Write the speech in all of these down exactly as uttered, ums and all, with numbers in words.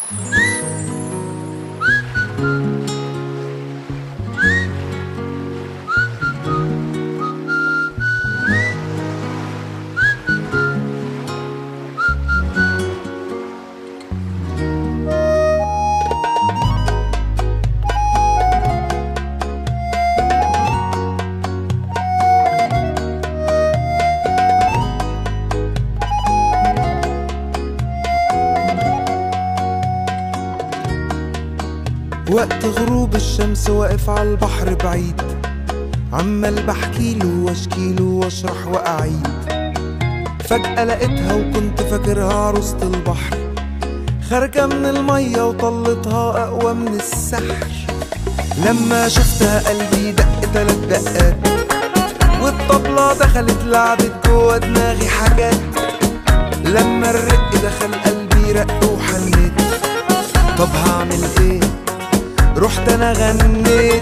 وقت غروب الشمس واقف على البحر بعيد، عمال بحكيله واشكيله واشرح واعيد. فجأة لقيتها وكنت فاكرها عروسة البحر، خارجة من المية وطلتها أقوى من السحر. لما شفتها قلبي دق تلات دقات، والطبلة دخلت لعبت جوا دماغي حاجات. لما الرق دخل قلبي رق وحنيت، طب هعمل ايه؟ رحت انا غنيت.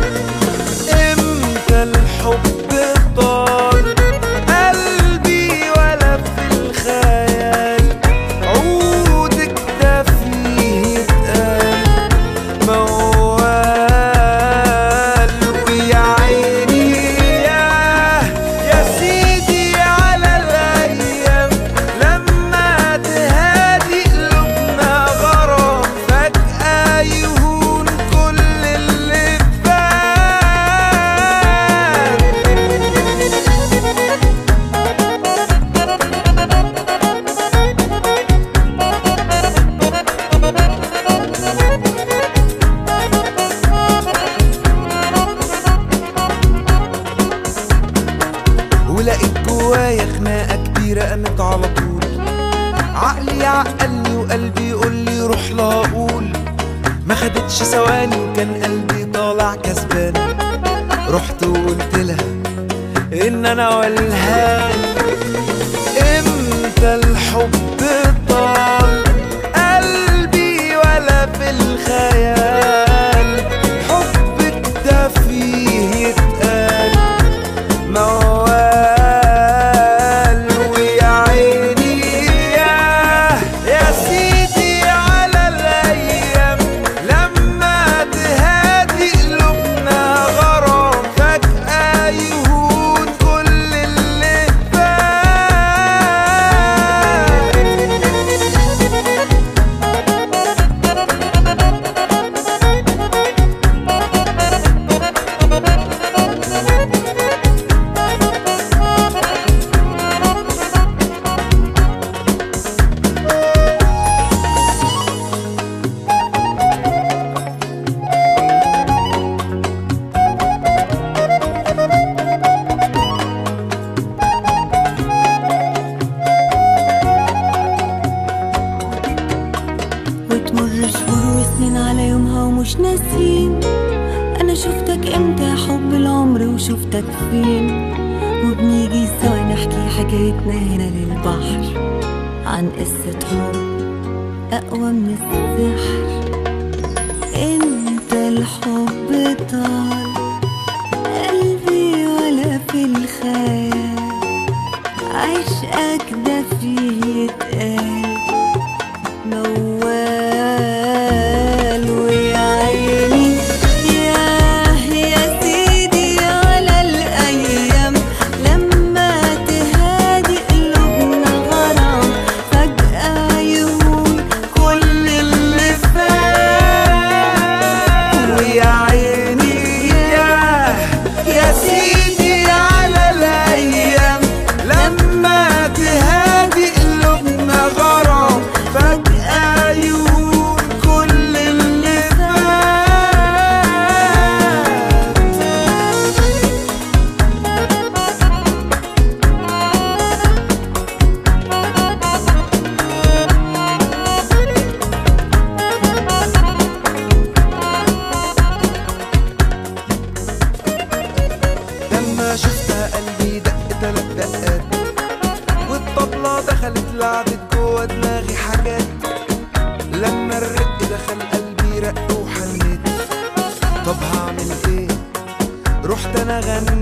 امتى الحب طال قلبي ولا في الخيال، عودك ده فيه اتقال موال. ويا عيني ياه يا سيدي على الايام، لما تهادي قلوبنا غرام فجأة يهون كل اللي فات. ولقيت جوايا خناقة كبيرة قامت على طول، عقلي عقلني وقلبي يقولي روح لا اقول. ما خدتش ثواني وكان قلبي طالع كسبان، رحت وقلت لها ان انا والهان. امتى الحب طال قلبي ولا في الخيال، حبك ده فيه يتقال موال. ويا عيني ياه يا سيدي على الايام، لما تهادي قلوبنا غرام فجأة يهون كل اللي فات. وتمر شهور وسنين على يومها ومش ناسين، انا شفتك امتى يا حب العمر وشفتك فين. وبنيجي سوا نحكي حكايتنا هنا للبحر، عن قصة حب اقوى من السحر. انت الحب طال قلبي ولا في الخيال، عشقك ده فيه يتقال موال. ويا عيني ياه يا سيدي على الايام، لما تهادي قلوبنا غرام فجأة يهون كل اللي فات. ويا عيني ياه يا سيدي على الايام، لما تهادي قلوبنا غرام فجأة يهون كل اللي فات. لما شفتها قلبي دق تلات دقات، والطبلة دخلت لعبت جوا دماغي حاجات. لما الرق دخل قلبي رق وحنيت، طب هعمل ايه؟ رحت انا غنيت.